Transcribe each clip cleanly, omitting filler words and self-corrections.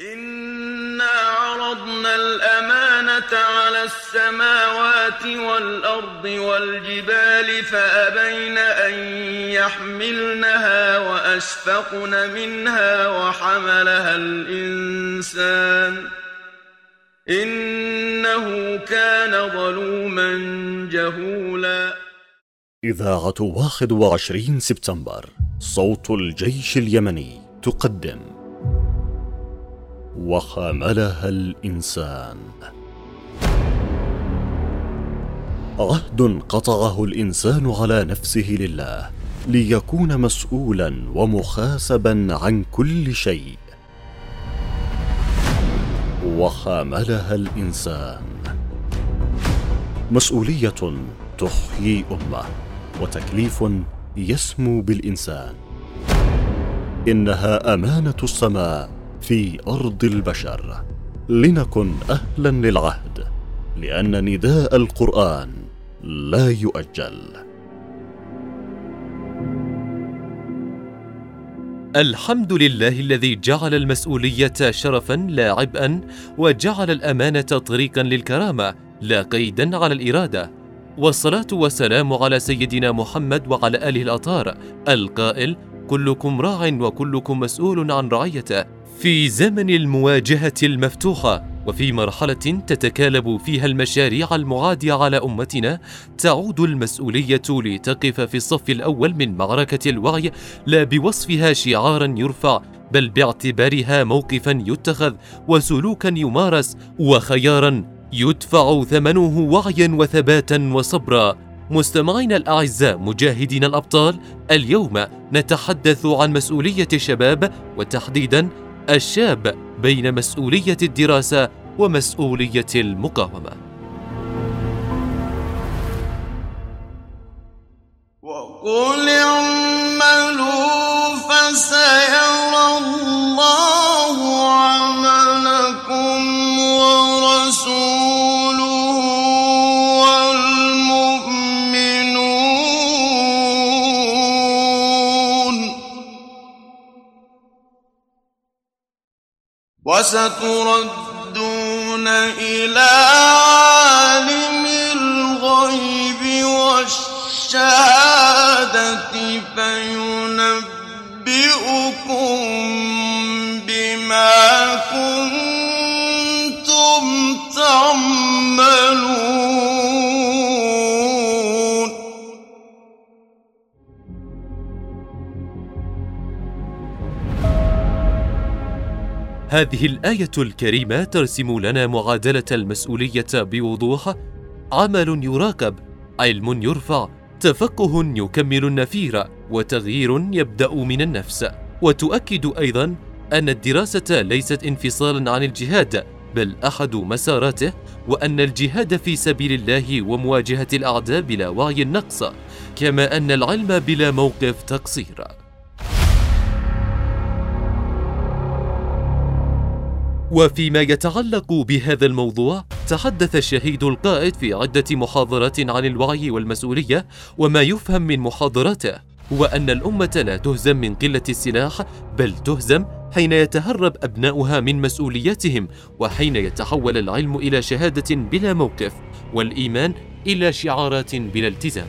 إنا عرضنا الأمانة على السماوات والأرض والجبال فأبين أن يحملنها وأشفقن منها وحملها الإنسان إنه كان ظلوما جهولا. إذاعة 21 سبتمبر صوت الجيش اليمني تقدم وحملها الإنسان. عهد قطعه الإنسان على نفسه لله ليكون مسؤولا ومحاسبا عن كل شيء. وحملها الإنسان، مسؤولية تحيي أمة وتكليف يسمو بالإنسان. إنها أمانة السماء في أرض البشر، لنكن أهلا للعهد، لأن نداء القرآن لا يؤجل. الحمد لله الذي جعل المسؤولية شرفا لا عبئا، وجعل الأمانة طريقا للكرامة لا قيدا على الإرادة. والصلاة والسلام على سيدنا محمد وعلى آله الأطهار القائل: كلكم راع وكلكم مسؤول عن رعيته. في زمن المواجهة المفتوحة وفي مرحلة تتكالب فيها المشاريع المعادية على أمتنا، تعود المسؤولية لتقف في الصف الأول من معركة الوعي، لا بوصفها شعارا يرفع، بل باعتبارها موقفا يتخذ وسلوكا يمارس وخيارا يدفع ثمنه وعيا وثباتا وصبرا. مستمعينا الأعزاء مجاهدين الأبطال، اليوم نتحدث عن مسؤولية الشباب، وتحديدا الشاب بين مسؤولية الدراسة ومسؤولية المقاومة. وقل اعملوا فسيرى الله عملكم ورسوله والمؤمنون وستردون إلى عالم الغيب والشهادة فينبئكم بما كنتم تعملون. هذه الآية الكريمة ترسم لنا معادلة المسؤولية بوضوح: عمل يراقب، علم يرفع، تفقه يكمل النفير، وتغيير يبدأ من النفس. وتؤكد أيضا أن الدراسة ليست انفصالا عن الجهاد، بل أحد مساراته، وأن الجهاد في سبيل الله ومواجهة الأعداء بلا وعي نقص، كما أن العلم بلا موقف تقصير. وفيما يتعلق بهذا الموضوع، تحدث الشهيد القائد في عدة محاضرات عن الوعي والمسؤولية، وما يفهم من محاضراته هو أن الأمة لا تهزم من قلة السلاح، بل تهزم حين يتهرب أبناؤها من مسؤولياتهم، وحين يتحول العلم إلى شهادة بلا موقف، والإيمان إلى شعارات بلا التزام.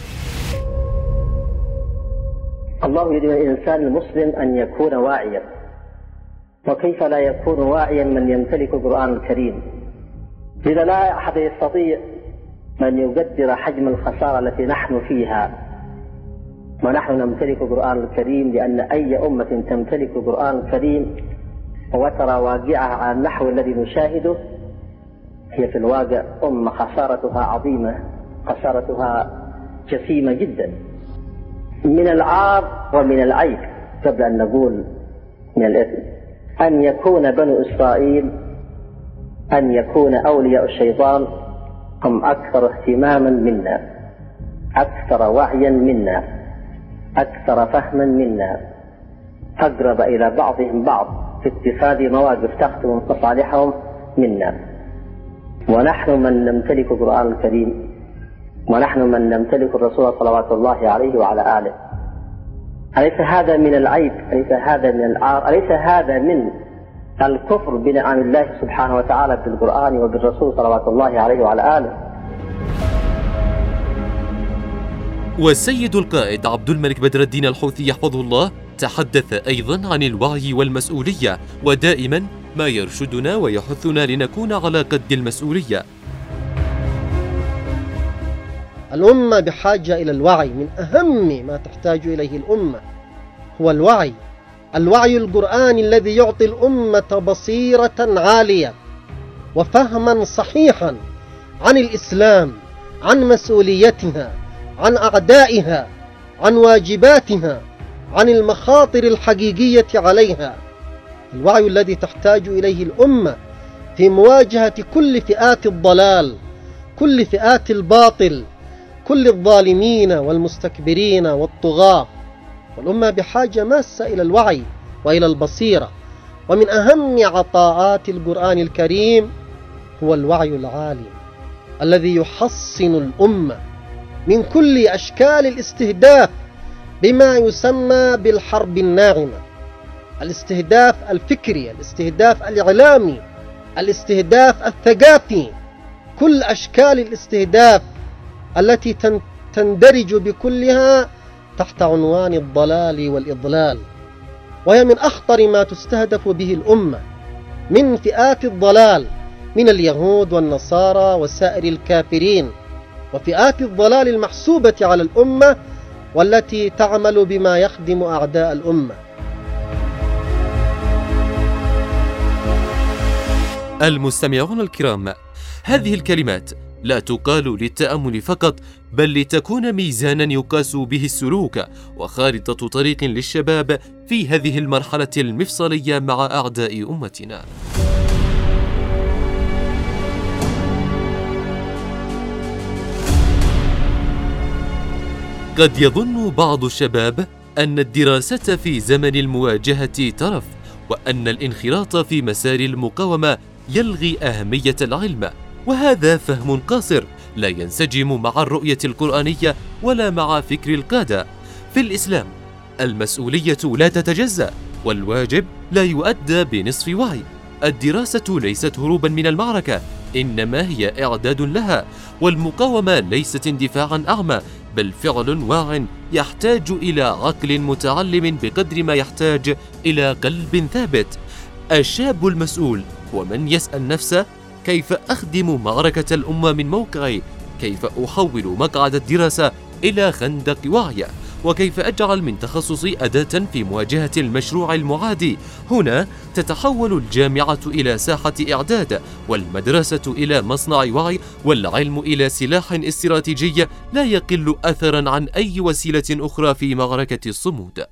الله يريد الإنسان المسلم أن يكون واعيا، وكيف لا يكون واعيا من يمتلك القرآن الكريم؟ لذا لا أحد يستطيع من يقدر حجم الخسارة التي نحن فيها ونحن نمتلك القرآن الكريم، لأن أي أمة تمتلك القرآن الكريم وترى واقعها على النحو الذي نشاهده، هي في الواقع أمة خسارتها عظيمة، خسارتها جسيمة جدا. من العار ومن العيب قبل أن نقول من الإثم أن يكون بنو إسرائيل، أن يكون أولياء الشيطان هم أكثر اهتماما منا، أكثر وعيا منا، أكثر فهما منا، أقرب إلى بعضهم بعض في اتخاذ مواقف تخدم مصالحهم منا. ونحن من نمتلك القرآن الكريم، ونحن من نمتلك الرسول صلوات الله عليه وعلى آله. أليس هذا من العيب؟ أليس هذا من العار؟ أليس هذا من الكفر بنعم الله سبحانه وتعالى بالقرآن وبالرسول صلوات الله عليه وعلى آله. والسيد القائد عبد الملك بدر الدين الحوثي يحفظه الله تحدث أيضا عن الوعي والمسؤولية، ودائما ما يرشدنا ويحثنا لنكون على قد المسؤولية. الأمة بحاجة إلى الوعي. من أهم ما تحتاج إليه الأمة هو الوعي القرآني الذي يعطي الأمة بصيرة عالية وفهما صحيحا عن الإسلام، عن مسؤوليتها، عن أعدائها، عن واجباتها، عن المخاطر الحقيقية عليها. الوعي الذي تحتاج إليه الأمة في مواجهة كل فئات الضلال، كل فئات الباطل، كل الظالمين والمستكبرين والطغاة. والأمة بحاجة ماسة إلى الوعي وإلى البصيرة. ومن أهم عطاءات القرآن الكريم هو الوعي العالي الذي يحصن الأمة من كل أشكال الاستهداف بما يسمى بالحرب الناعمة، الاستهداف الفكري، الاستهداف الإعلامي، الاستهداف الثقافي، كل أشكال الاستهداف التي تندرج بكلها تحت عنوان الضلال والإضلال. وهي من أخطر ما تستهدف به الأمة من فئات الضلال من اليهود والنصارى وسائر الكافرين، وفئات الضلال المحسوبة على الأمة والتي تعمل بما يخدم أعداء الأمة. المستمعون الكرام، هذه الكلمات لا تقال للتأمل فقط، بل لتكون ميزانا يقاس به السلوك وخارطة طريق للشباب في هذه المرحلة المفصلية مع أعداء أمتنا. قد يظن بعض الشباب أن الدراسة في زمن المواجهة ترف، وأن الانخراط في مسار المقاومة يلغي أهمية العلم، وهذا فهم قاصر لا ينسجم مع الرؤية القرآنية ولا مع فكر القادة. في الإسلام المسؤولية لا تتجزأ، والواجب لا يؤدى بنصف وعي. الدراسة ليست هروبا من المعركة، إنما هي إعداد لها، والمقاومة ليست اندفاعا أعمى، بل فعل واع يحتاج إلى عقل متعلم بقدر ما يحتاج إلى قلب ثابت. الشاب المسؤول هو من يسأل نفسه: كيف أخدم معركة الأمة من موقعي؟ كيف أحول مقعد الدراسة إلى خندق وعي؟ وكيف أجعل من تخصصي أداة في مواجهة المشروع المعادي؟ هنا تتحول الجامعة إلى ساحة إعداد، والمدرسة إلى مصنع وعي، والعلم إلى سلاح استراتيجي لا يقل أثرا عن أي وسيلة أخرى في معركة الصمود.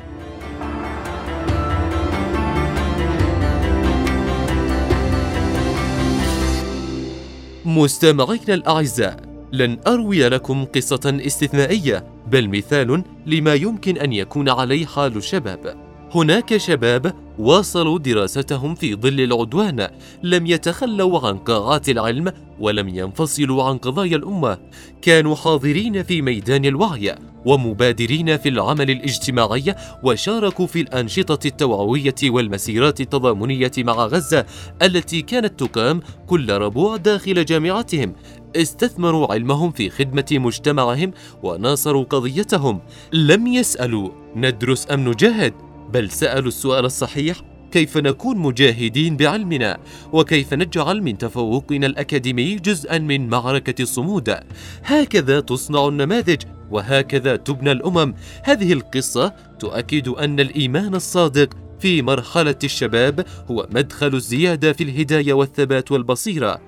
مستمعينا الأعزاء، لن أروي لكم قصة استثنائية، بل مثال لما يمكن أن يكون عليه حال الشباب. هناك شباب واصلوا دراستهم في ظل العدوان، لم يتخلوا عن قاعات العلم ولم ينفصلوا عن قضايا الأمة، كانوا حاضرين في ميدان الوعي ومبادرين في العمل الاجتماعي، وشاركوا في الأنشطة التوعوية والمسيرات التضامنية مع غزة التي كانت تقام كل ربوع داخل جامعتهم. استثمروا علمهم في خدمة مجتمعهم وناصروا قضيتهم. لم يسألوا ندرس أم نجاهد، بل سألوا السؤال الصحيح: كيف نكون مجاهدين بعلمنا؟ وكيف نجعل من تفوقنا الأكاديمي جزءا من معركة الصمود؟ هكذا تصنع النماذج، وهكذا تبنى الأمم. هذه القصة تؤكد أن الإيمان الصادق في مرحلة الشباب هو مدخل الزيادة في الهداية والثبات والبصيرة.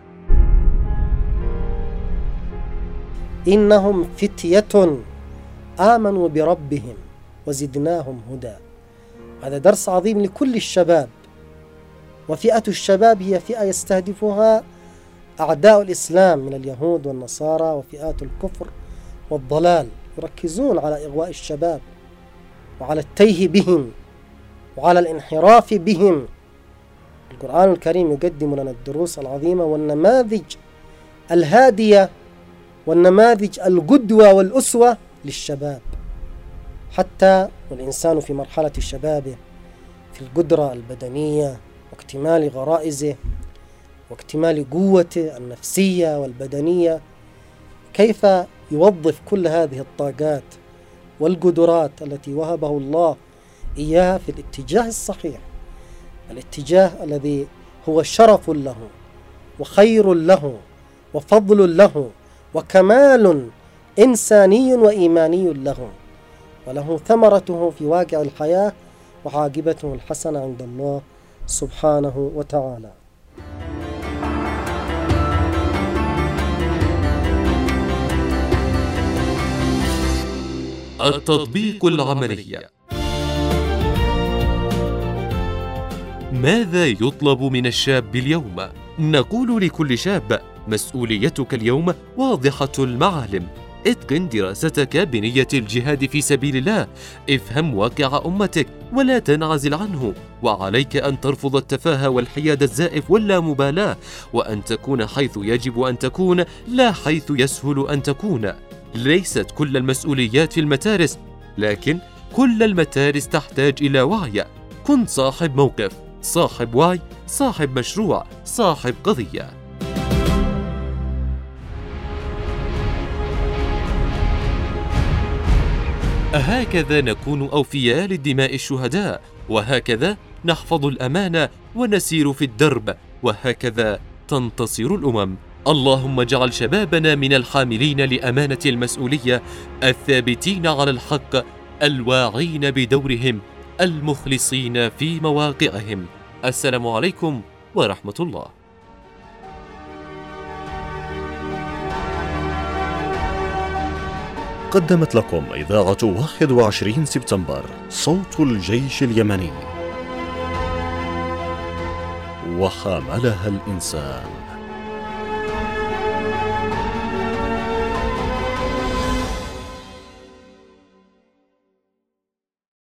إنهم فتية آمنوا بربهم وزدناهم هدى. هذا درس عظيم لكل الشباب، وفئة الشباب هي فئة يستهدفها أعداء الإسلام من اليهود والنصارى وفئات الكفر والضلال، يركزون على إغواء الشباب وعلى التيه بهم وعلى الانحراف بهم. القرآن الكريم يقدم لنا الدروس العظيمة والنماذج الهادية والنماذج القدوة والأسوة للشباب، حتى والإنسان في مرحلة شبابه في القدرة البدنية واكتمال غرائزه واكتمال قوته النفسية والبدنية، كيف يوظف كل هذه الطاقات والقدرات التي وهبه الله إياها في الاتجاه الصحيح، الاتجاه الذي هو شرف له وخير له وفضل له وكمال إنساني وإيماني له، وله ثمرته في واقع الحياة وعاقبته الحسنة عند الله سبحانه وتعالى. التطبيق العملي. ماذا يطلب من الشاب اليوم؟ نقول لكل شاب: مسؤوليتك اليوم واضحة المعالم. اتقن دراستك بنية الجهاد في سبيل الله، افهم واقع أمتك ولا تنعزل عنه، وعليك أن ترفض التفاهة والحياد الزائف واللامبالاة، وأن تكون حيث يجب أن تكون لا حيث يسهل أن تكون. ليست كل المسؤوليات في المتارس، لكن كل المتارس تحتاج إلى وعي. كن صاحب موقف، صاحب وعي، صاحب مشروع، صاحب قضية. هكذا نكون أوفياء لدماء الشهداء، وهكذا نحفظ الأمانة ونسير في الدرب، وهكذا تنتصر الأمم. اللهم اجعل شبابنا من الحاملين لأمانة المسؤولية، الثابتين على الحق، الواعين بدورهم، المخلصين في مواقعهم. السلام عليكم ورحمة الله. قدمت لكم إذاعة 21 سبتمبر صوت الجيش اليمني، وحاملها الإنسان.